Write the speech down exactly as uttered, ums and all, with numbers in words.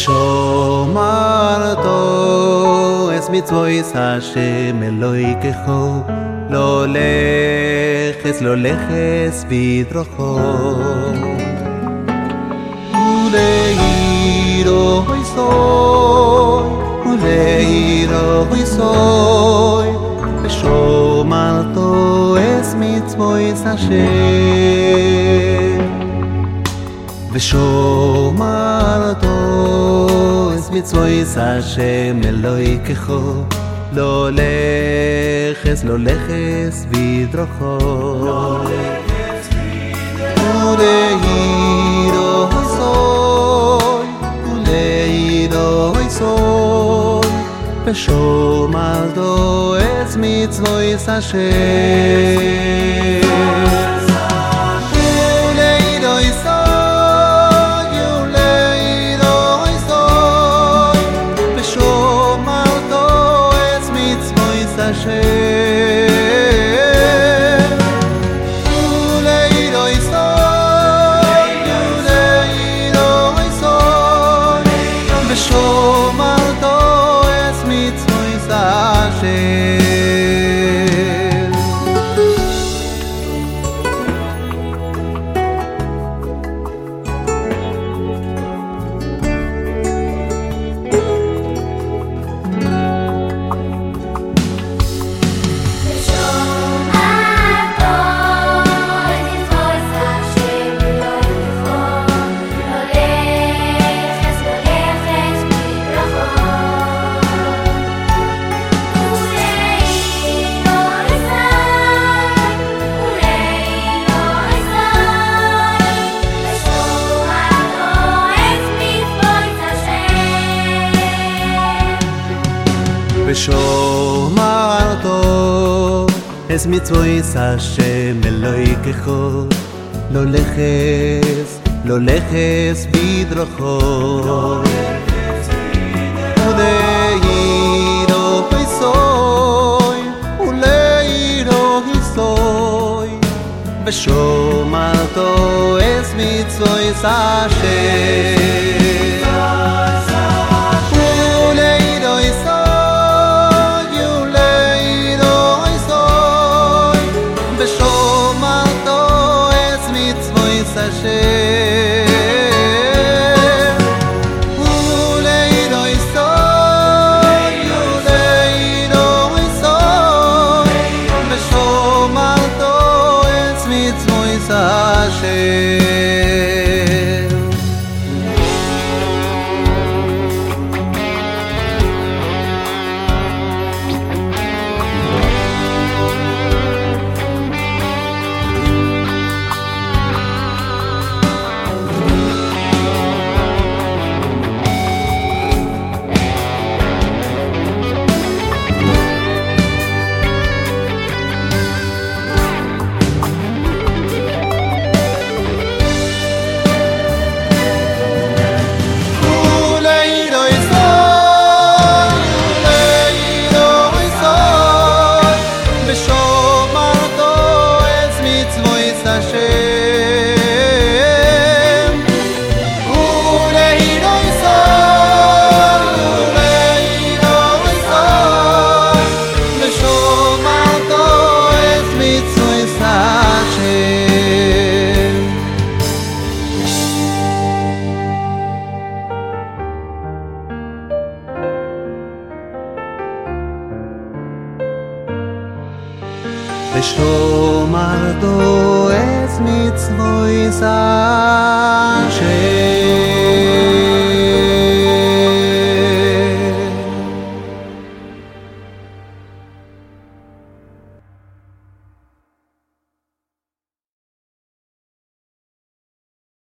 ושומרתו את מצוות השם אלוהיכו, לא לכס לא לכס בדרכו, ולעירו סוי ולעירו סוי, ושומרתו את מצוות השם, ושומרתו את מצוות השם אלוהיכו, לא לכס לא לכס בדרכו, ולעירו סוי ולעירו סוי, ושומרתו את מצוות השם. ושומרתו את מצוות השם אלוהיכו, לא לכס לא לכס בדרכו, ולעירו סוי ולעירו סוי, ושומרתו את מצוות השם. ושומרתו את מצוות השם.